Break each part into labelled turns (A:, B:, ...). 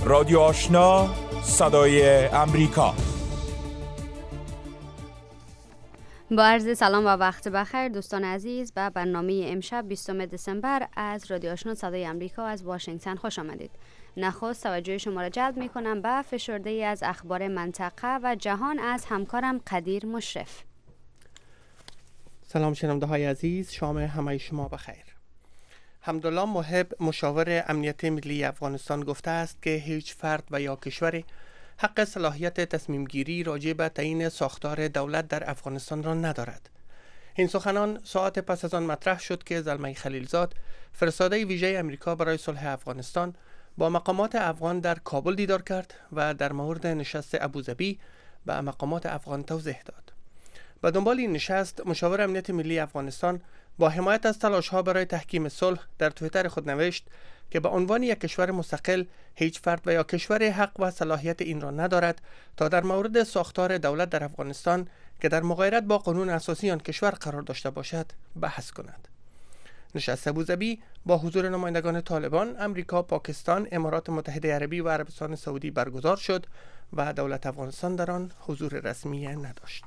A: رادیو آشنا صدای امریکا.
B: با عرض سلام و وقت بخیر دوستان عزیز، به برنامه امشب 20 دسامبر از رادیو آشنا صدای امریکا از واشنگتن خوش آمدید. نخست توجه شما را جلب می کنم به فشرده‌ای از اخبار منطقه و جهان از همکارم قدیر مشرف.
C: سلام شنونده های عزیز، شام همه شما بخیر. حمدالله محب مشاور امنیت ملی افغانستان گفته است که هیچ فرد و یا کشوری حق صلاحیت تصمیم گیری راجع به تعیین ساختار دولت در افغانستان را ندارد. این سخنان ساعت پس از آن مطرح شد که زلمه خلیلزاد، فرستاده ویژه امریکا برای صلح افغانستان، با مقامات افغان در کابل دیدار کرد و در مورد نشست ابوظبی به مقامات افغان توضیح داد. به دنبال این نشست، مشاور امنیت ملی افغانستان با حمایت از تلاش‌ها برای تحکیم صلح در توییتر خود نوشت که به عنوان یک کشور مستقل هیچ فرد و یا کشور حق و صلاحیت این را ندارد تا در مورد ساختار دولت در افغانستان که در مغایرت با قانون اساسی آن کشور قرار داشته باشد بحث کند. نشست ابوظبی با حضور نمایندگان طالبان، امریکا، پاکستان، امارات متحده عربی و عربستان سعودی برگزار شد و دولت افغانستان در آن حضور رسمی نداشت.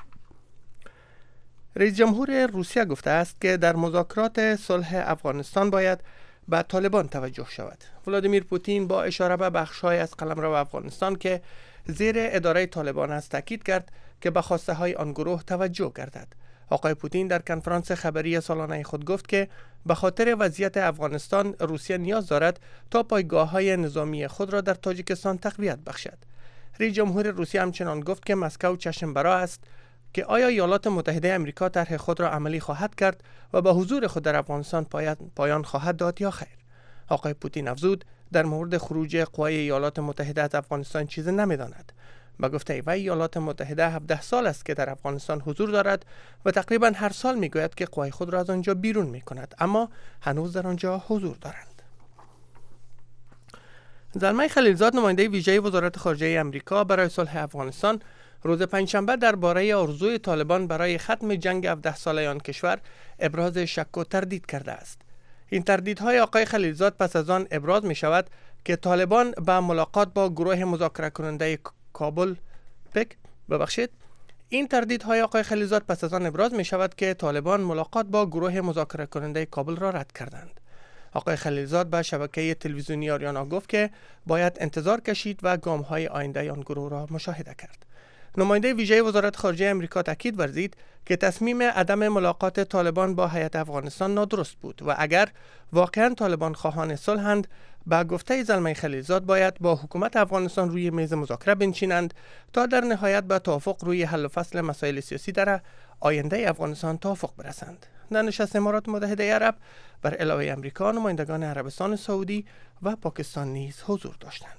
C: رئیس جمهور روسیه گفته است که در مذاکرات صلح افغانستان باید به طالبان توجه شود. ولادیمیر پوتین با اشاره به بخش‌های از قلمرو افغانستان که زیر اداره طالبان است تاکید کرد که به خواسته های آن گروه توجه گردد. آقای پوتین در کنفرانس خبری سالانه خود گفت که به خاطر وضعیت افغانستان روسیه نیاز دارد تا پایگاه‌های نظامی خود را در تاجیکستان تقویت بخشد. رئیس جمهور روسیه همچنان گفت که مسکو چشم برا است که آیا ایالات متحده آمریکا طرح خود را عملی خواهد کرد و به حضور خود در افغانستان پایان خواهد داد یا خیر. آقای پوتین افزود در مورد خروج قوای ایالات متحده از افغانستان چیزی نمی‌داند. با گفته وی ایالات متحده 17 سال است که در افغانستان حضور دارد و تقریبا هر سال میگوید که قوای خود را از آنجا بیرون می‌کند، اما هنوز در آنجا حضور دارند. زلمه خلیلزاد، نماینده ویژه وزارت خارجه آمریکا برای صلح افغانستان، روز پنجشنبه درباره آرزوی طالبان برای ختم جنگ 17 ساله آن کشور ابراز شک و تردید کرده است. این تردیدهای آقای خلیلزاد پس از آن ابراز می شود که طالبان با ملاقات با گروه مذاکره کننده کابل این تردیدهای آقای خلیلزاد پس از آن ابراز می شود که طالبان ملاقات با گروه مذاکره کننده کابل را رد کردند. آقای خلیلزاد به شبکه تلویزیونی آریانا گفت که باید انتظار کشید و گام‌های آینده آن گروه را مشاهده کرد. نماینده ویژه وزارت خارجه آمریکا تاکید ورزید که تصمیم عدم ملاقات طالبان با هیئت افغانستان نادرست بود و اگر واقعا طالبان خواهان صلحند، با گفته زلمه خلیلزاد باید با حکومت افغانستان روی میز مذاکره بنشینند تا در نهایت به توافق روی حل و فصل مسائل سیاسی در آینده افغانستان توافق برسند. در نشست امارات متحده عرب بر علاوه آمریکا، نمایندگان عربستان سعودی و پاکستان نیز حضور داشتند.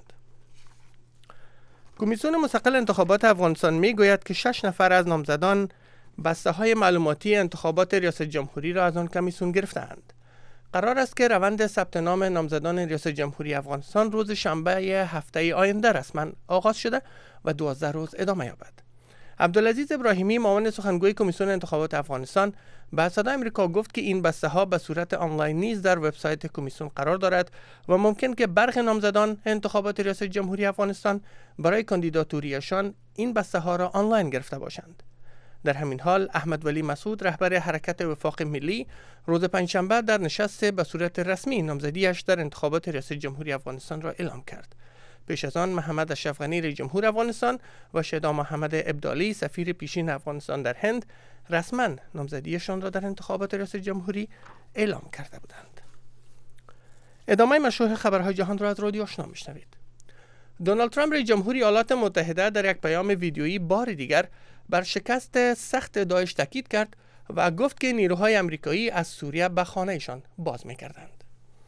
C: کمیسیون مستقل انتخابات افغانستان میگوید که 6 نفر از نامزدان بسته‌های معلوماتی انتخابات ریاست جمهوری را از آن کمیسیون گرفتند. قرار است که روند ثبت نام نامزدان ریاست جمهوری افغانستان روز شنبه هفته آینده رسما آغاز شده و 12 روز ادامه یابد. عبدالعزیز ابراهیمی، معاون سخنگوی کمیسیون انتخابات افغانستان، به صدای آمریکا گفت که این بسته‌ها به صورت آنلاین نیز در وبسایت کمیسیون قرار دارد و ممکن که برخی نامزدان انتخابات ریاست جمهوری افغانستان برای کاندیداتوریشان این بسته‌ها را آنلاین گرفته باشند. در همین حال احمد ولی مسعود، رهبر حرکت وفاق ملی، روز پنجشنبه در نشست به صورت رسمی نامزدیش در انتخابات ریاست جمهوری افغانستان را اعلام کرد. پیش از آن محمد اشرف غنی، رئیس جمهور افغانستان، و شهدا محمد ابدالی، سفیر پیشین افغانستان در هند، رسما نامزدیشان را در انتخابات ریاست جمهوری اعلام کرده بودند. ادامه مشروع خبرهای جهان را از رادیو آشنا میشنوید. دونالد ترامپ، رئیس جمهور ایالات متحده، در یک پیام ویدیویی بار دیگر بر شکست سخت داعش تاکید کرد و گفت که نیروهای آمریکایی از سوریه به خانه‌شان باز می‌گردند.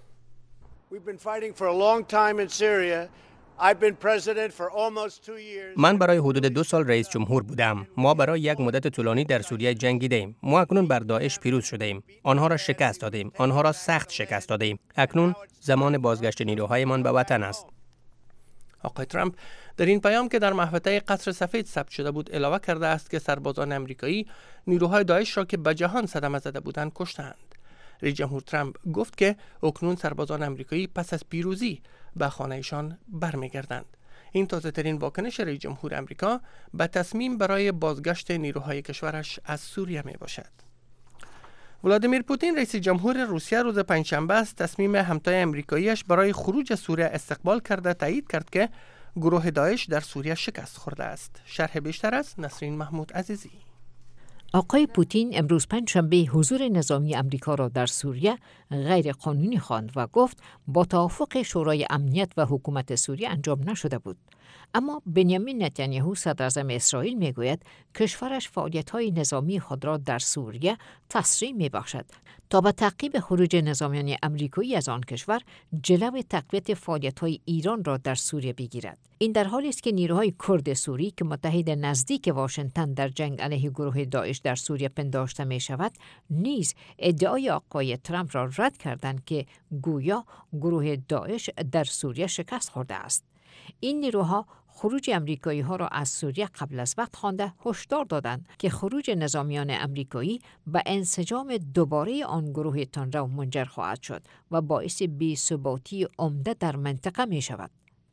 D: من برای حدود 2 سال رئیس جمهور بودم. ما برای یک مدت طولانی در سوریه جنگیدیم. ما اکنون بر داعش پیروز شدیم. آنها را شکست دادیم. آنها را سخت شکست دادیم. اکنون زمان بازگشت نیروهایمان به وطن است.
C: آقای ترامپ در این پیام که در محوطه قصر سفید ثبت شده بود اعلام کرده است که سربازان آمریکایی نیروهای داعش را که به جهان صدمه زده بودند کشتند. رئیس جمهور ترامپ گفت که اکنون سربازان آمریکایی پس از پیروزی به خانه‌شان برمیگردند. این تازه ترین واکنش رئیس جمهور آمریکا به تصمیم برای بازگشت نیروهای کشورش از سوریه می باشد. ولادیمیر پوتین رئیس جمهور روسیه روز پنجشنبه از تصمیم همتای آمریکاییش برای خروج از سوریه استقبال کرده تایید کرد که گروه داعش در سوریه شکست خورده است. شرح بیشتر از نسرین محمود عزیزی.
E: آقای پوتین امروز پنجشنبه حضور نظامی آمریکا را در سوریه غیر قانونی خواند و گفت با توافق شورای امنیت و حکومت سوریه انجام نشده بود. اما بنیامین نتانیاهو صدراعظم اسرائیل میگوید کشورش فعالیت‌های نظامی خود را در سوریه تسریع می‌بخشد تا به تعقیب خروج نظامیان آمریکایی از آن کشور جلو تقویت فعالیت‌های ایران را در سوریه بگیرد. این در حالی است که نیروهای کرد سوری که متحد نزدیک واشنگتن در جنگ علیه گروه داعش در سوریه پنداشته می‌شود، نیز ادعای آقای ترامپ را رد کردند که گویا گروه داعش در سوریه شکست خورده است. این نیروها خروج آمریکایی ها را از سوریه قبل از وقت خوانده هشدار دادند که خروج نظامیان آمریکایی به انسجام دوباره آن گروه تندرو منجر خواهد شد و باعث بی‌ثباتی عمده در منطقه می شود.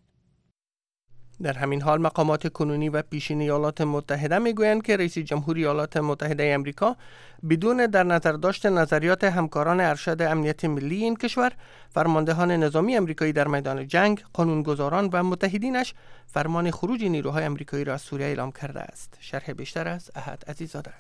C: در همین حال مقامات کنونی و پیشین ایالات متحده میگویند که رئیس جمهور ایالات متحده آمریکا بدون در نظر داشت نظریات همکاران ارشد امنیت ملی این کشور، فرماندهان نظامی آمریکایی در میدان جنگ، قانونگذاران و متحدینش فرمان خروج نیروهای آمریکایی را از سوریه اعلام کرده است. شرح بیشتر از احد عزیزاده.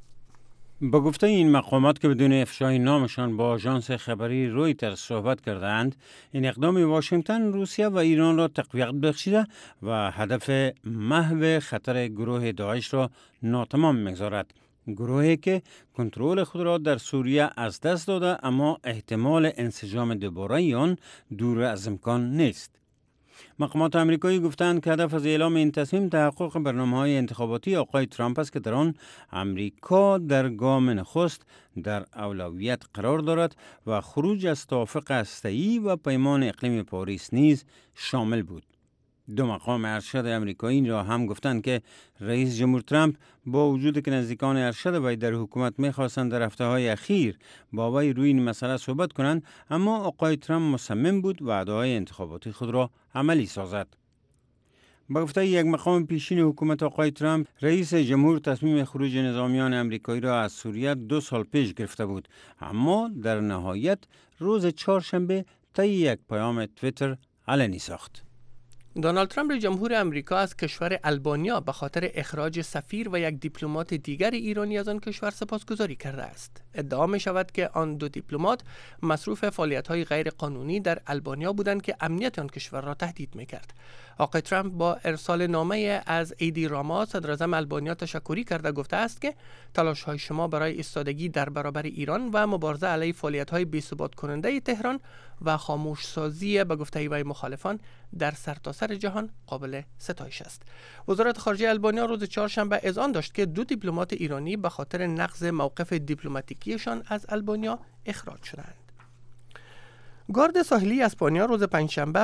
F: با گفته این مقامات که بدون افشای نامشان با آژانس خبری رویترز صحبت کردند، این اقدام واشنگتن روسیه و ایران را تقویت بخشیده و هدف محو خطر گروه داعش را ناتمام می‌گذارد. گروهی که کنترل خود را در سوریه از دست داده اما احتمال انسجام دوباره آن دور از امکان نیست. مقامات آمریکایی گفتند که هدف از اعلام این تصمیم تحقق برنامه‌های انتخاباتی آقای ترامپ است که در آن آمریکا در گام نخست در اولویت قرار دارد و خروج از توافق هسته‌ای و پیمان اقلیم پاریس نیز شامل بود. دو مقام ارشد آمریکایی را هم گفتند که رئیس جمهور ترامپ با وجود که نزدیکان ارشد وی در حکومت می‌خواستند در هفته‌های اخیر با وی روی این مسئله صحبت کنند، اما آقای ترامپ مصمم بود وعده‌های انتخاباتی خود را عملی سازد. با گفته یک مقام پیشین حکومت آقای ترامپ، رئیس جمهور تصمیم خروج نظامیان آمریکایی را از سوریه 2 سال پیش گرفته بود، اما در نهایت روز چهارشنبه طی یک پیام توییتر علنی ساخت.
C: دونالد ترامپ رئیس جمهور آمریکا از کشور آلبانیا به خاطر اخراج سفیر و یک دیپلمات دیگر ایرانی از آن کشور سپاسگزاری کرده است. ادعا می شود که آن دو دیپلمات مصروف فعالیت‌های غیر قانونی در آلبانیا بودند که امنیت آن کشور را تهدید می‌کرد. آقای ترامپ با ارسال نامه از ایدی راما صدراعظم آلبانیا تشکری کرده گفته است که تلاش‌های شما برای ایستادگی در برابر ایران و مبارزه علیه فعالیت‌های بی‌ثبات کننده تهران و خاموش سازی به گفته وی مخالفان در سرتاسر جهان قابل ستایش است. وزارت خارجه آلبانیا روز چهارشنبه اذعان داشت که 2 دیپلمات ایرانی به خاطر نقض موقف دیپلماتیکیشان از آلبانیا اخراج شدند. گارد ساحلی اسپانیا روز پنجشنبه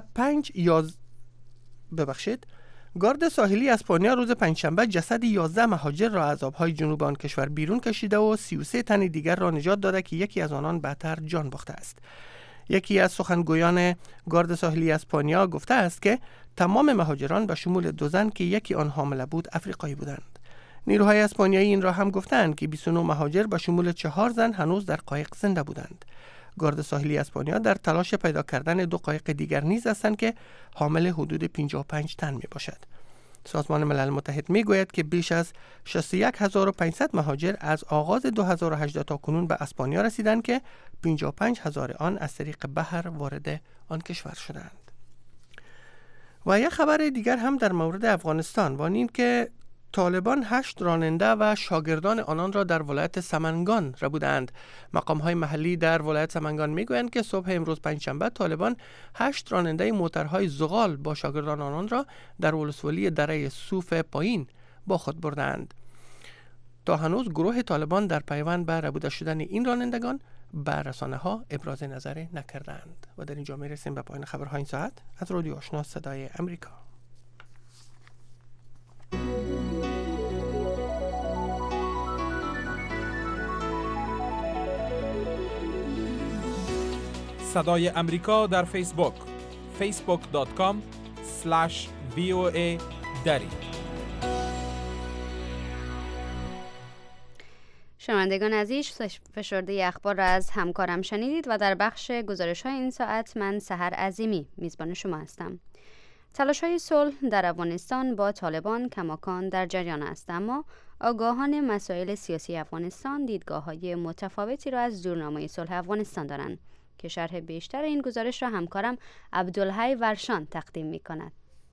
C: جسد 11 مهاجر را از آبهای جنوب آن کشور بیرون کشیده و 33 تن دیگر را نجات داده که یکی از آنان بهتر جان باخته است. یکی از سخنگویان گارد ساحلی اسپانیا گفته است که تمام مهاجران به شمول 2 زن که یکی آن حامله بود افریقایی بودند. نیروهای اسپانیایی این را هم گفتند که 29 مهاجر به شمول 4 زن هنوز در قایق زنده بودند. گارد ساحلی اسپانیا در تلاش پیدا کردن 2 قایق دیگر نیز هستند که حامل حدود 55 تن می باشد. سازمان ملل متحد می گوید که بیش از 61500 مهاجر از آغاز 2018 تا کنون به اسپانیا رسیدند که 55000 آن از طریق بحر وارد آن کشور شدند. و یک خبر دیگر هم در مورد افغانستان و این که طالبان 8 راننده و شاگردان آنان را در ولایت سمنگان ربودند. مقام‌های محلی در ولایت سمنگان می‌گویند که صبح امروز پنجشنبه طالبان 8 راننده موترهای زغال با شاگردان آنان را در ولسوالی دره صوف پایین با خود بردند. تا هنوز گروه طالبان در پیوند به ربوده شدن این رانندگان به رسانه‌ها ابراز نظر نکردند. و در اینجا می‌رسیم به پایان خبرهای این ساعت از رادیو آشنا صدای آمریکا.
A: صدای امریکا در فیسبوک، facebook.com/voa dari.
B: شنوندگان عزیز، فشرده اخبار را از همکارم شنیدید و در بخش گزارش‌های این ساعت من سحر عظیمی میزبان شما هستم. تلاش‌های صلح در افغانستان با طالبان کماکان در جریان است، اما آگاهان مسائل سیاسی افغانستان دیدگاه‌های متفاوتی را از دورنامه صلح افغانستان دارند که شرح بیشتر این گزارش را همکارم عبدالحی ورشان تقدیم می‌کند.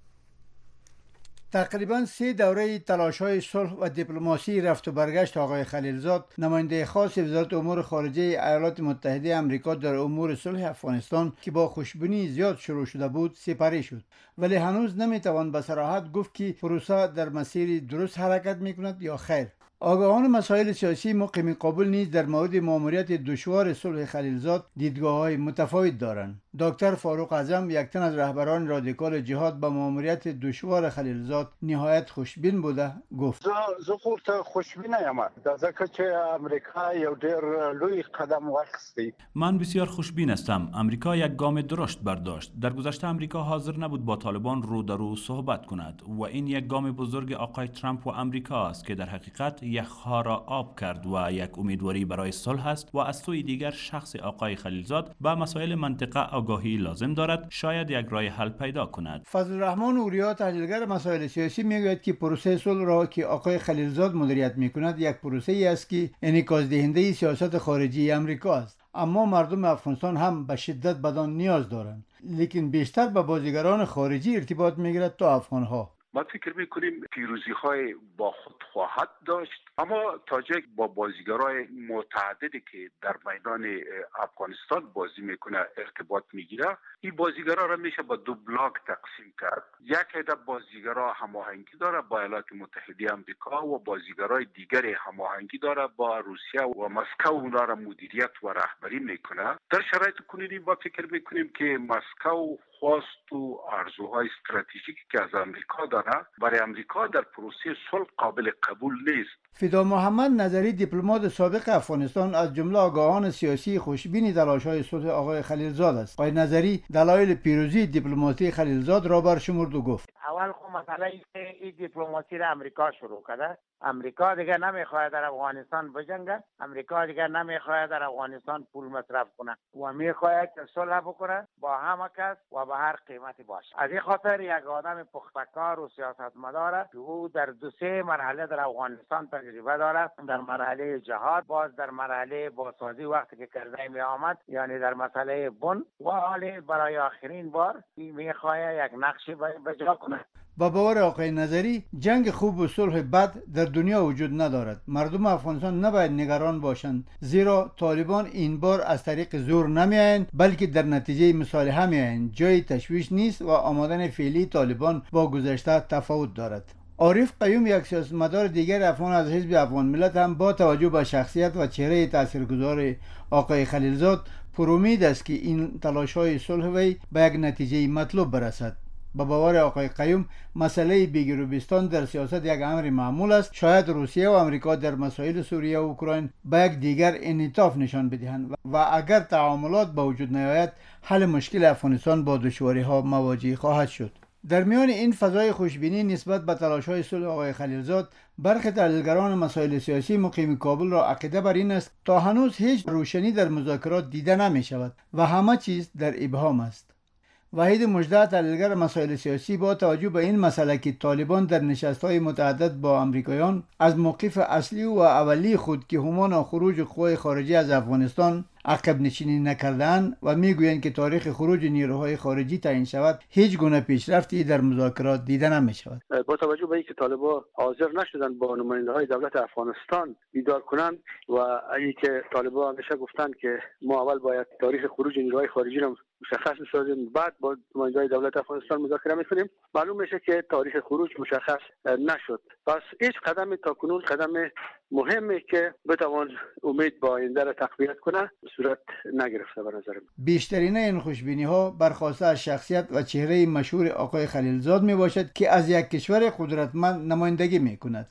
G: تقریباً 3 دوره تلاش‌های صلح و دیپلماسی رفت و برگشت آقای خلیلزاد، نماینده خاص وزارت امور خارجه ایالات متحده آمریکا در امور صلح افغانستان که با خوشبینی زیاد شروع شده بود، سپری شد. ولی هنوز نمیتوان به صراحت گفت که پروسه در مسیر درست حرکت میکند یا خیر. آگاهان مسائل سیاسی مقیم کابل نیز در مورد ماموریت دشوار صلح خلیلزاد دیدگاه‌های متفاوت دارند. دکتر فاروق اعظم، یک تن از رهبران رادیکال جهاد، به ماموریت دشوار خلیلزاد نهایت خوشبین بوده گفت:
H: زه خورته خوشبین یم در ځکه چې امریکا یو ډېر لوی قدم واخیستی.
I: من بسیار خوشبین هستم. امریکا یک گام درشت برداشت. در گذشته امریکا حاضر نبود با طالبان رو در رو صحبت کند و این یک گام بزرگ آقای ترامپ و امریکا است که در حقیقت یخها را آب کرد و یک امیدواری برای صلح است و از سوی دیگر شخص آقای خلیلزاد به مسائل منطقه آگاهی لازم دارد، شاید یک راه حل پیدا کند.
G: فضل الرحمن اوریا، تحلیلگر مسائل سیاسی، میگوید که پروسه صلح را که آقای خلیلزاد مدیریت میکند یک پروسه ای است که انعکاس دهنده سیاست خارجی امریکا است، اما مردم افغانستان هم به شدت بدان نیاز دارند، لیکن بیشتر به بازیگران خارجی ارتباط میگیرد تا افغانها.
J: ما فکر میکنیم پیروزی‌های با خود خواهد داشت، اما تاجیک با بازیگرای متعددی که در میدان افغانستان بازی میکنه ارتباط میگیره. این بازیگرا را میشه با دو بلاک تقسیم کرد. یک عده بازیگرا هماهنگی داره با ایالات متحده آمریکا و بازیگرای دیگری هماهنگی داره با روسیه و مسکو، اونا را مدیریت و رهبری میکنه. در شرایط کنونی ما فکر میکنیم که مسکو خواست و آرزوهای استراتژیکی که از امریکا داره برای امریکا در پروسه صلح قابل قبول نیست.
G: فدا محمد نظری، دیپلمات سابق افغانستان، از جمله آگاهان سیاسی خوشبین تلاش‌های صلح آقای خلیلزاد است. آقای نظری دلایل پیروزی دیپلماسی خلیلزاد را برشمرد و گفت:
K: اول خب مسئله این دیپلماسی را امریکا شروع کرده. امریکا دیگه نمیخواد در افغانستان بجنگه، امریکا دیگه نمیخواد در افغانستان پول مصرف کنه و میخواد صلح بکنه با همه کس و به هر قیمتی باشه. از این خاطر یک آدم پخته‌کار و سیاستمدار که او در 2-3 مرحله در افغانستان تجربه داره، در مرحله جهاد، باز در مرحله بازسازی وقتی که کرده می آمد، یعنی در مسئله بن، و حالی برای آخرین بار میخواد یک نقش بجا کنه.
G: با باور آقای نظری، جنگ خوب و صلح بد در دنیا وجود ندارد. مردم افغانستان نباید نگران باشند، زیرا طالبان این بار از طریق زور نمیایند، بلکه در نتیجه مصالحه میایند. جای تشویش نیست و آمدن فعلی طالبان با گذشته تفاوت دارد. عارف قیوم، یک سیاستمدار دیگر افغان از حزب افغان ملت، هم با توجه به شخصیت و چهره تاثیرگذار آقای خلیلزاد پرامید است که این تلاش‌های صلح وی به یک نتیجه مطلوب برسد. با باور آقای قیوم، مسئله بیگروبستان در سیاست یک امر معمول است. شاید روسیه و امریکا در مسائل سوریه و اوکراین به یک دیگر انعطاف نشان بدهند و اگر تعاملات به وجود نیاید، حل مشکل افغانستان با دشواری‌ها مواجه خواهد شد. در میان این فضای خوشبینی نسبت به تلاش‌های صلح آقای خلیلزاد، برخی تحلیلگران مسائل سیاسی مقیم کابل را عقیده بر این است تا هنوز هیچ روشنی در مذاکرات دیده نمی شود و همه چیز در ابهام است. وحید مجده، تحلیلگر مسائل سیاسی، با توجه به این مسئله که طالبان در نشست‌های متعدد با امریکایان از موقف اصلی و اولی خود که همان خروج قوای خارجی از افغانستان عقب نشینی نکردند و میگویند که تاریخ خروج نیروهای خارجی تعیین شود، هیچ گونه پیشرفتی در مذاکرات دیده نمی شود.
J: با توجه به اینکه طالبان حاضر نشدن با نماینده‌های دولت افغانستان دیدار کنند و اینکه طالبان همیشه گفتند که ما اول باید تاریخ خروج نیروهای خارجی را مشخص می‌سازیم، بعد با نماینده‌های دولت افغانستان مذاکره می‌کنیم، معلوم میشه که تاریخ خروج مشخص نشد. پس هیچ قدمی تاکنون قدم مهمی که بتوان امید با آینده را تقویت کنه صورت نگرفته به نظر من.
G: بیشترین این خوشبینی‌ها برخواسته از شخصیت و چهره مشهور آقای خلیلزاد میباشد که از یک کشور قدرتمند نمایندگی میکند.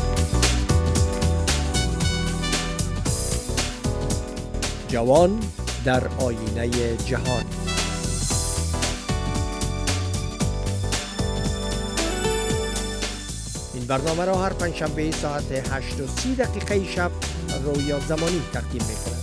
L: جوان در آینه جهان. این برنامه را هر پنجشنبه ساعت 8:30 شب رویا زمانی تقدیم می‌کند.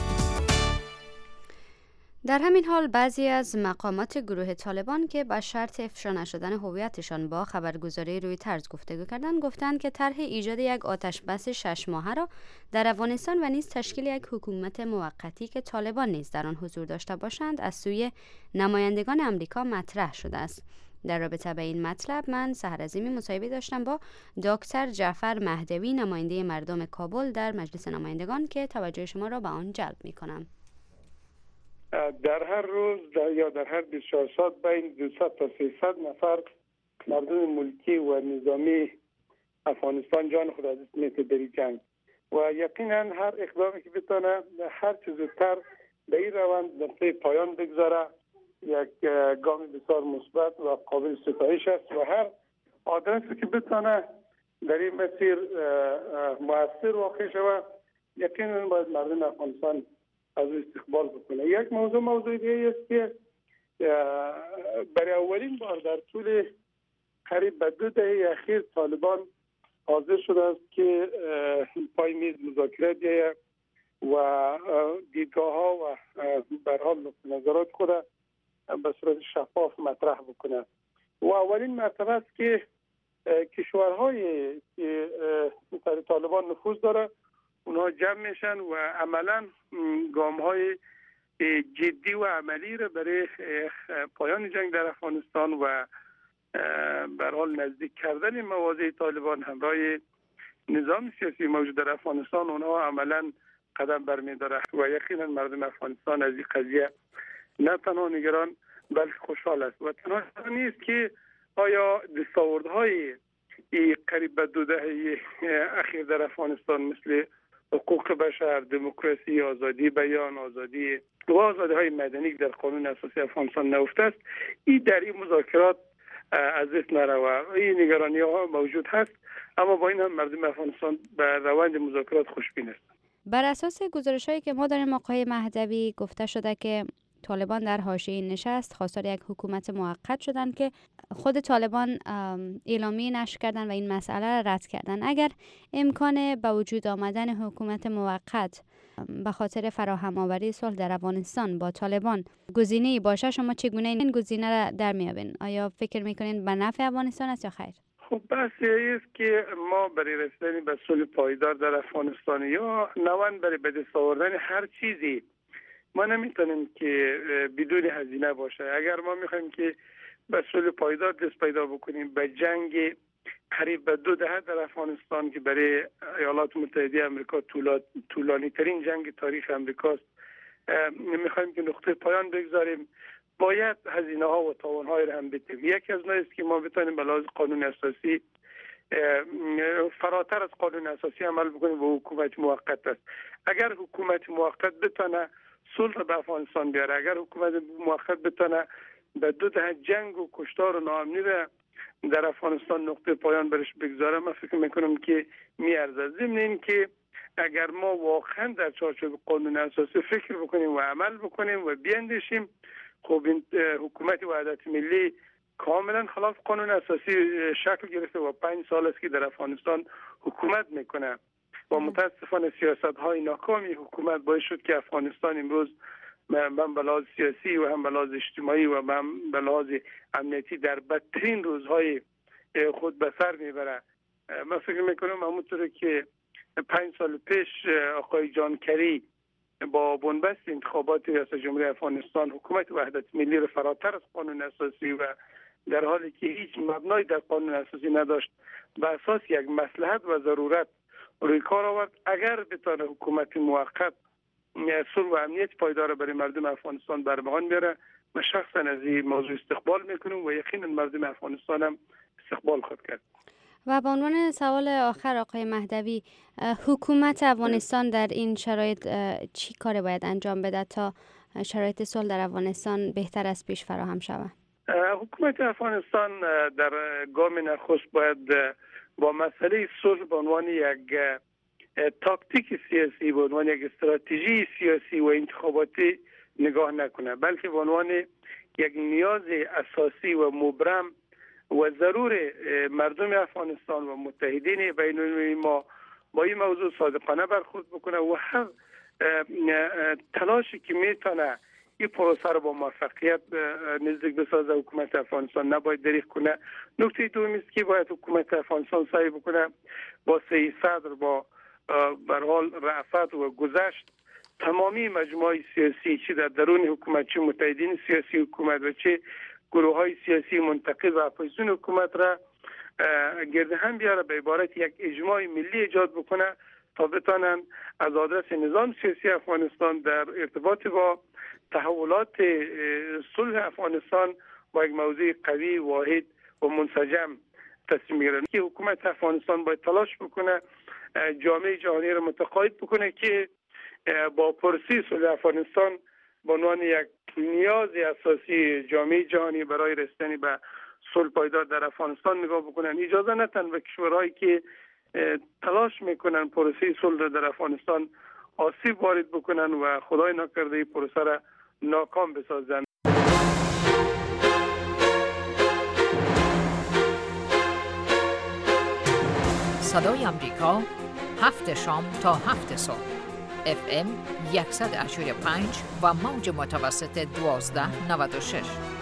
B: در همین حال بعضی از مقامات گروه طالبان که با شرط افشا نشدن هویتشان با خبرگزاری رویترز گفتگو کردند گفتند که طرح ایجاد یک آتشبس 6 ماهه را در افغانستان و نیز تشکیل یک حکومت موقتی که طالبان نیز در آن حضور داشته باشند از سوی نمایندگان امریکا مطرح شده است. در رابطه با این مطلب من سحر عظیمی مصاحبه داشتم با دکتر جعفر مهدوی نماینده مردم کابل در مجلس نمایندگان که توجه شما را به آن جلب می‌کنم.
M: در هر روز یا در هر 24 ساعت بین 200 تا 300 نفر مردم ملکی و نظامی افغانستان جان خود از دست میده در جنگ و یقینا هر اقدامی که بتونه هر چه زودتر به این روند در پی پایان بگذاره یک گام بسیار مثبت و قابل ستایش است و هر آدرسی که بتونه در این مسیر مؤثر واقع شود یقینا باید مردم افغانستان از استقبال بکنه. یک موضوع دیگه است که برای اولین بار در طول قریب به 2 دهه اخیر طالبان حاضر شده است که پای میز مذاکره بیاید و دیدگاه ها و به هر حال نظرات خود به صورت شفاف مطرح بکنه و اولین مرتبه است که کشورهایی که سر طالبان نفوذ داره اونها جمع میشن و عملا گام‌های جدی و عملی را برای پایان جنگ در افغانستان و به هر حال نزدیک کردن مواضع طالبان همراه نظام سیاسی موجود در افغانستان اونها عملا قدم برمی‌داره و یقینا مردم افغانستان از این قضیه نه تنها نگران بلکه خوشحال است و تنها نیست که آیا دستاوردهای قریب به 2 دهه اخیر در افغانستان مثل حقوق بشر، دموکراسی، آزادی بیان، آزادی و آزادی‌های مدنی در قانون اساسی افغانستان نهفته است، این در این مذاکرات از دست نره و این نگرانی‌ها موجود هست، اما با این هم مردم افغانستان به روند مذاکرات خوشبین است.
B: بر اساس گزارش‌هایی که ما داریم آقای مهدوی گفته شده که طالبان در حاشیه نشست خواستار یک حکومت موقت شدن که خود طالبان اعلامیه نشر کردن و این مسئله را رد کردن. اگر امکان به وجود آمدن حکومت موقت به خاطر فراهم آوری صلح در افغانستان با طالبان گزینه‌ای باشه، شما چگونه این گزینه را در میابین؟ آیا فکر میکنین به نفع افغانستان است یا خیر؟
M: خب بحث است که ما برای رسیدن به صلح پایدار در افغانستان یا نوان برای به دست آوردن هر چیزی ما نمیتونیم که بدون هزینه باشه. اگر ما میخوایم که به صلح پایدار دست پیدا بکنیم به جنگ قریب به 2 دهه در افغانستان که برای ایالات متحده آمریکا طولانی ترین جنگ تاریخ امریکاست، میخوایم که نقطه پایان بگذاریم، باید هزینه ها و تاوان های را هم بدیم. یکی از اونها است که ما بتونیم به لحاظ قانون اساسی فراتر از قانون اساسی عمل بکنیم و حکومت موقت است. اگر حکومت موقت بتونه صلح به افغانستان بیاره، اگر حکومت موقت بتونه به 2 دهه جنگ و کشتار و ناامنی را در افغانستان نقطه پایان برش بگذاره، من فکر میکنم که میارزه. ضمن این که اگر ما واقعا در چارچوب قانون اساسی فکر بکنیم و عمل بکنیم و بیاندیشیم، خب این حکومت وحدت ملی کاملا خلاف قانون اساسی شکل گرفته و 5 سال است که در افغانستان حکومت میکنه و متاسفانه سیاست‌های ناکامی حکومت باعث شد که افغانستان امروز هم به لحاظ سیاسی و هم به لحاظ اجتماعی و هم به لحاظ امنیتی در بدترین روزهای خود به سر میبره. من فکر میکنم همونطور که 5 سال پیش آقای جان کری با بنبست انتخابات ریاست جمهوری افغانستان حکومت وحدت ملی را فراتر از قانون اساسی و در حالی که هیچ مبنای در قانون اساسی نداشت به اساس یک مصلحت و ضرورت روی کار آورد، اگر بتونه حکومت موقت صلح و امنیت پایدار برای مردم افغانستان برمغان بیاره، من شخصا از این موضوع استقبال میکنم و یقینا مردم افغانستان هم استقبال خود کرد.
B: و به عنوان سوال آخر آقای مهدوی، حکومت افغانستان در این شرایط چی کار باید انجام بده تا شرایط صلح در افغانستان بهتر از پیش فراهم شود؟
M: حکومت افغانستان در گام نخست باید با مسئله صلح به عنوان یک تاکتیک سیاسی به عنوان یک استراتژی سیاسی و انتخاباتی نگاه نکنه، بلکه به عنوان یک نیاز اساسی و مبرم و ضرور مردم افغانستان و متحدین بین المللی ما با این موضوع صادقانه برخورد بکنه و هر تلاشی که میتونه این پروسه رو با موفقیت نزدیک بسازه حکومت افغانستان نباید دریغ کنه. نکته دوم است که باید حکومت افغانستان سعی بکنه با سعی صدر، با برحال رأفت و گذشت تمامی مجموعه سیاسی چه در درون حکومت، چه متحدین سیاسی حکومت و چه گروه های سیاسی منتقد و اپوزیسیون حکومت را گرد هم بیاره، به عبارت یک اجماع ملی ایجاد بکنه تا بتانن از آدرس نظام سیاسی افغانستان در ارتباط با تحولات صلح افغانستان با یک موضوع قوی، واحد و منسجم تصمیم بگیرن. که حکومت افغانستان باید تلاش بکنه جامعه جهانی را متقاعد بکنه که با پروسه صلح افغانستان به عنوان یک نیاز اساسی جامعه جهانی برای رسیدن به صلح پایدار در افغانستان نگاه بکنن. اجازه ندن به کشورهایی که تلاش میکنن پروسه صلح در افغانستان آسیب وارد بکنن و خدای نکرده این پروسه را ناکام بسازن.
E: صدای آمریکا 7 شام تا 7 صبح FM 100.5 و موج متوسط 1296.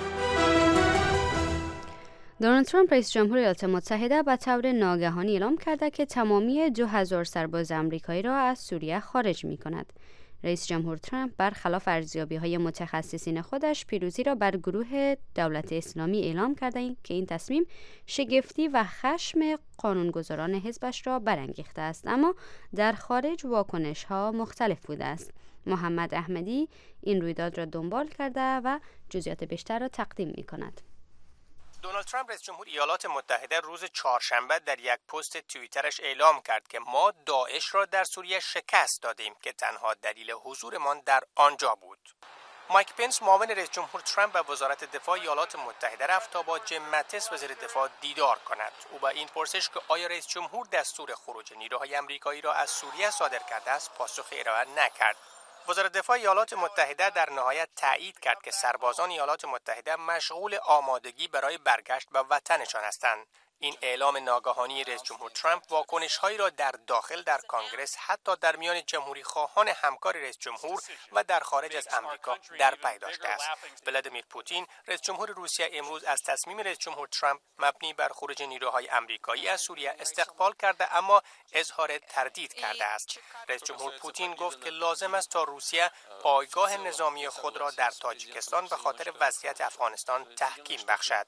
B: دونالد ترامپ رئیس جمهور ایالات متحده به طور ناگهانی اعلام کرده که تمامی 2000 سرباز آمریکایی را از سوریه خارج می کند. رئیس جمهور ترامپ برخلاف ارزیابی‌های متخصصین خودش پیروزی را بر گروه دولت اسلامی اعلام کرده که این تصمیم شگفتی و خشم قانونگذاران حزبش را برانگیخته است، اما در خارج واکنش‌ها مختلف بوده است. محمد احمدی این رویداد را دنبال کرده و جزئیات بیشتر را تقدیم می‌کند.
D: دونالد ترامپ رئیس جمهور ایالات متحده روز چهارشنبه در یک پست توییترش اعلام کرد که ما داعش را در سوریه شکست دادیم که تنها دلیل حضورمان در آنجا بود. مایک پنس معاون رئیس جمهور ترامپ به وزارت دفاع ایالات متحده رفت تا با جیم ماتیس وزیر دفاع دیدار کند. او به این پرسش که آیا رئیس جمهور دستور خروج نیروهای آمریکایی را از سوریه صادر کرده است پاسخی ارائه نکرد. وزارت دفاع ایالات متحده در نهایت تایید کرد که سربازان ایالات متحده مشغول آمادگی برای برگشت به وطنشان هستند. این اعلام ناگهانی رئیس جمهور ترامپ واکنش‌هایی را در داخل در کانگرس، حتی در میان جمهوری خواهان همکار رئیس جمهور و در خارج از آمریکا در پی داشته است. ولادیمیر پوتین رئیس جمهور روسیه امروز از تصمیم رئیس جمهور ترامپ مبنی بر خروج نیروهای آمریکایی از سوریه استقبال کرده، اما اظهار تردید کرده است. رئیس جمهور پوتین گفت که لازم است تا روسیه پایگاه نظامی خود را در تاجیکستان به خاطر وضعیت افغانستان تحکیم بخشد.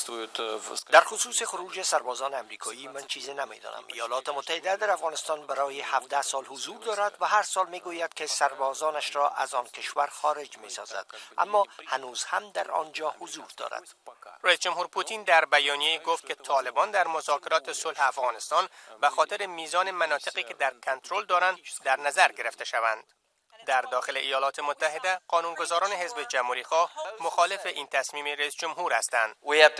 L: در خصوص خروج سربازان آمریکایی من چیزی نمیدانم. ایالات متحده در افغانستان برای 17 سال حضور دارد و هر سال میگوید که سربازانش را از آن کشور خارج میسازد، اما هنوز هم در آنجا حضور دارد.
D: رئیس جمهور پوتین در بیانیه گفت که طالبان در مذاکرات صلح افغانستان به خاطر میزان مناطقی که در کنترل دارند در نظر گرفته شوند. در داخل ایالات متحده قانونگذاران حزب جمهوری خواه مخالف این تصمیم رئیس جمهور هستند.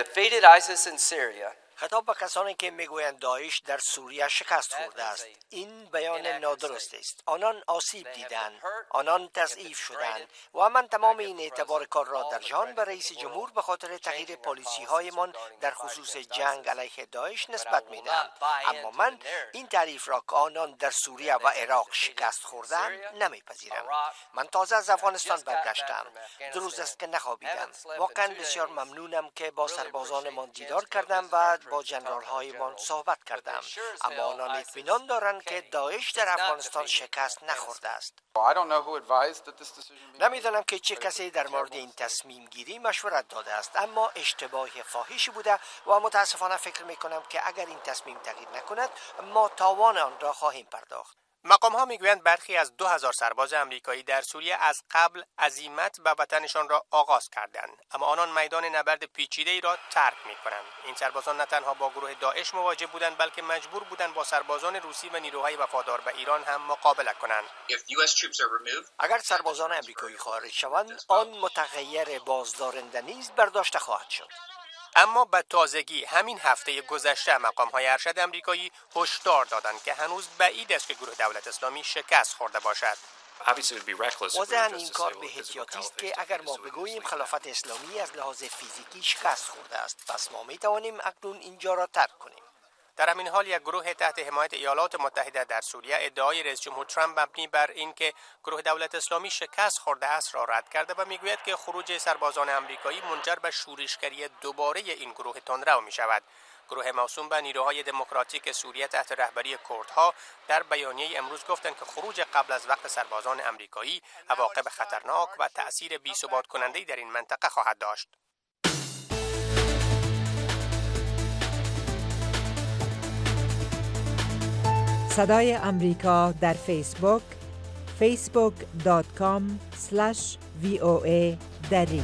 L: خطاب به کسانی که میگویند داعش در سوریه شکست خورده است، این بیان نادرست است. آنان آسیب دیدند، آنان تضعیف شدند و من تمام این اعتبار کار را در جهان به رئیس جمهور به خاطر تغییر پالیسی هایمان در خصوص جنگ علیه داعش نسبت میدهم. اما من این تعریف را که آنان در سوریه و عراق شکست خوردند نمیپذیرم. من تازه از افغانستان برگشتم. 2 روز است که نخوابیدم. واقعا بسیار ممنونم که با سربازانمان دیدار کردم و با جنرال هایمان صحبت کردم، اما آنان اطمینان دارند که داعش در افغانستان شکست نخورده است. نمیدانم که چه کسی در مورد این تصمیم گیری مشورت داده است، اما اشتباه فاحشی بوده و متاسفانه فکر میکنم که اگر این تصمیم تغییر نکند ما تاوان آن را خواهیم پرداخت.
D: مقام‌ها میگویند برخی از 2000 سرباز آمریکایی در سوریه از قبل عزیمت به وطنشان را آغاز کردند، اما آنان میدان نبرد پیچیده‌ای را ترک می‌کنند. این سربازان نه تنها با گروه داعش مواجه بودند، بلکه مجبور بودند با سربازان روسی و نیروهای وفادار به ایران هم مقابله کنند.
L: اگر سربازان آمریکایی خارج شوند، آن متغیر بازدارنده نیز برداشته خواهد شد.
D: اما به تازگی همین هفته گذشته مقام‌های ارشد آمریکایی هشدار دادند که هنوز بعید است که گروه دولت اسلامی شکست خورده باشد.
L: واضحاً این کار به احتیاطی است که اگر ما بگوییم خلافت اسلامی از لحاظ فیزیکی شکست خورده است، پس ما می توانیم اکنون اینجا را ترک کنیم.
D: در همین حال یک گروه تحت حمایت ایالات متحده در سوریه ادعای رئیس جمهور ترامپ مبنی بر اینکه گروه دولت اسلامی شکست خورده است را رد کرده و میگوید که خروج سربازان آمریکایی منجر به شورشگری دوباره این گروه تندرو می شود. گروه موسوم به نیروهای دموکراتیک سوریه تحت رهبری کردها در بیانیه امروز گفتند که خروج قبل از وقت سربازان آمریکایی عواقب خطرناک و تأثیر بی‌ثبات کننده‌ای در این منطقه خواهد داشت.
N: صدای امریکا در فیسبوک facebook.com/VOA دری.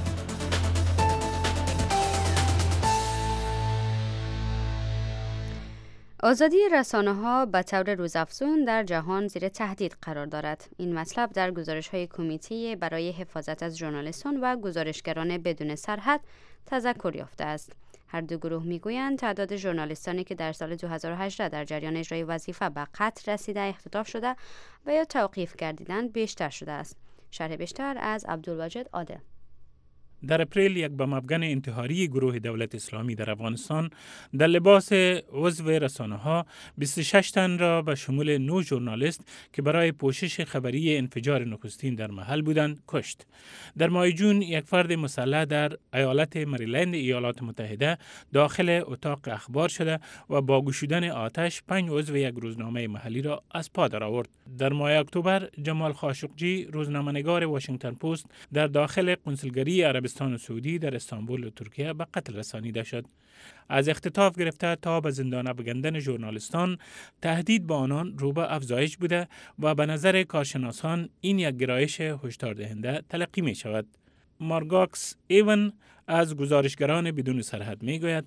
B: آزادی رسانه‌ها به طور روزافزون در جهان زیر تهدید قرار دارد. این مطلب در گزارش‌های کمیته برای حفاظت از ژورنالیستان و گزارشگران بدون سرحد تذکر یافته است. هر دو گروه میگویند تعداد ژورنالیستانی که در سال 2018 در جریان اجرای وظیفه به قتل رسیده اختطاف شده و یا توقیف گردیدند بیشتر شده است. شرح بیشتر از عبدالواجد عادل.
O: در اپریل یک بم افغان انتحاری گروه دولت اسلامی در افغانستان در لباس عضو رسانه‌ها 26 تن را به شمول 9 ژورنالیست که برای پوشش خبری انفجار نخستین در محل بودند کشت. در ماه جون یک فرد مسلح در ایالت مریلند ایالات متحده داخل اتاق اخبار شده و با گشودن آتش 5 عضو یک روزنامه محلی را از پا درآورد. در ماه اکتبر جمال خاشقجی روزنامه‌نگار واشنگتن پست در داخل کنسولگری عربستان سعودی در استانبول ترکیه به قتل رسانیده شد. از اختطاف گرفته تا به زندان افکندن ژورنالیستان تهدید به آنان رو به افزایش بوده و به نظر کارشناسان این یک گرایش هشدار دهنده تلقی می شود. مارگاکس ایون از گزارشگران بدون سرحد می گوید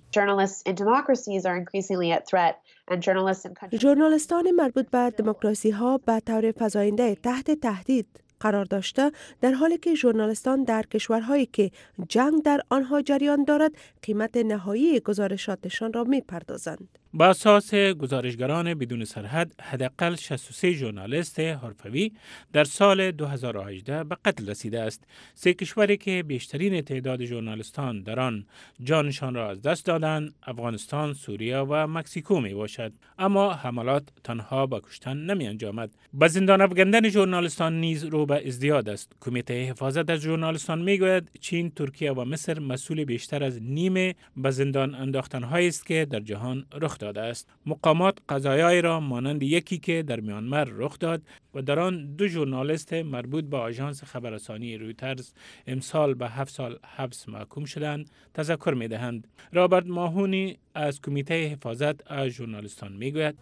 P: ژورنالیستان مربوط به دموکراسی ها به طور فزاینده تحت تهدید قرار داشته، در حالی که ژورنالیستان در کشورهایی که جنگ در آنها جریان دارد قیمت نهایی گزارشاتشان را می پردازند.
O: با اساس گزارشگران بدون سرحد حداقل 63 ژورنالیست حرفوی در سال 2018 به قتل رسیده است. 3 کشوری که بیشترین تعداد ژورنالیستان در آن جانشان را از دست دادند افغانستان، سوریه و مکزیکو می باشد. اما حملات تنها به کشتن نمی انجامد. به زندان افکندن ژورنالیستان نیز رو به ازدیاد است. کمیته حفاظت از ژورنالیستان می گوید چین، ترکیه و مصر مسئول بیشتر از نیم به زندان انداختن‌هایی است که در جهان رخ داده است. مقامات قضایایی را مانند یکی که در میانمار رخ داد و در آن 2 ژورنالیست مربوط به آژانس خبررسانی رویترز امسال به 7 سال حبس محکوم شدند تذکر می‌دهند. رابرت ماهونی از کمیته حفاظت از ژورنالیستان می‌گوید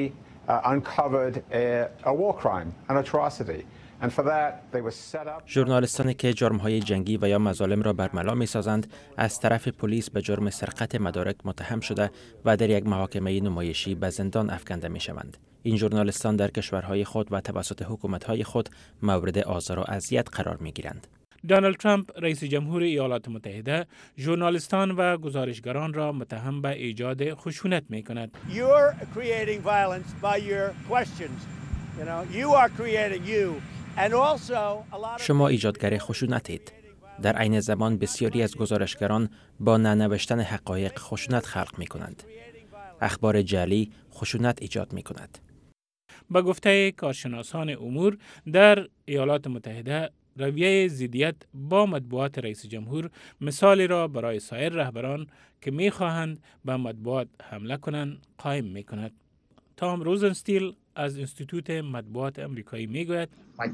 Q: ژورنالیستانی که جرم‌های جنگی و یا مظالم را برملا می‌سازند از طرف پلیس به جرم سرقت مدارک متهم شده و در یک محاکمه نمایشی به زندان افکنده می‌شوند. این ژورنالیستان در کشورهای خود و توسط حکومت‌های خود مورد آزار و اذیت قرار می‌گیرند.
O: دونالد ترامپ رئیس جمهور ایالات متحده ژورنالیستان و گزارشگران را متهم به ایجاد خشونت می‌کند.
Q: شما ایجادگر خشونتید. در عین زمان بسیاری از گزارشگران با ننوشتن حقایق خشونت خلق می کنند. اخبار جعلی خشونت ایجاد می کند.
O: با گفته کارشناسان امور در ایالات متحده رویه ضدیت با مطبوعات رئیس جمهور مثالی را برای سایر رهبران که می خواهند به مطبوعات حمله کنند قائم می کند. تام روزنستیل از انستیتوت مطبوعات امریکایی میگوید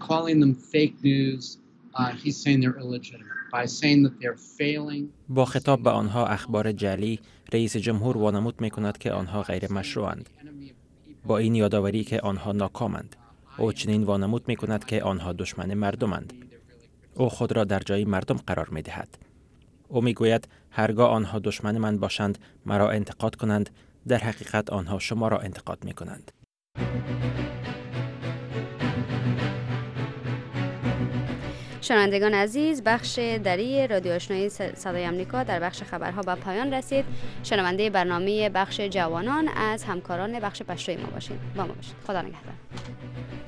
Q: با خطاب به آنها اخبار جعلی رئیس جمهور وانمود میکند که آنها غیر مشروعند. با این یادآوری که آنها ناکامند. او چنین وانمود میکند که آنها دشمن مردمند. او خود را در جای مردم قرار میدهد. او میگوید هرگاه آنها دشمن من باشند مرا انتقاد کنند، در حقیقت آنها شما را انتقاد می کنند.
B: شنوندگان عزیز، بخش دری رادیو آشنایی صدای آمریکا در بخش خبرها به پایان رسید. شنونده برنامه بخش جوانان از همکاران بخش پشتوی ما باشید. با ما باشید. خدا نگهدار.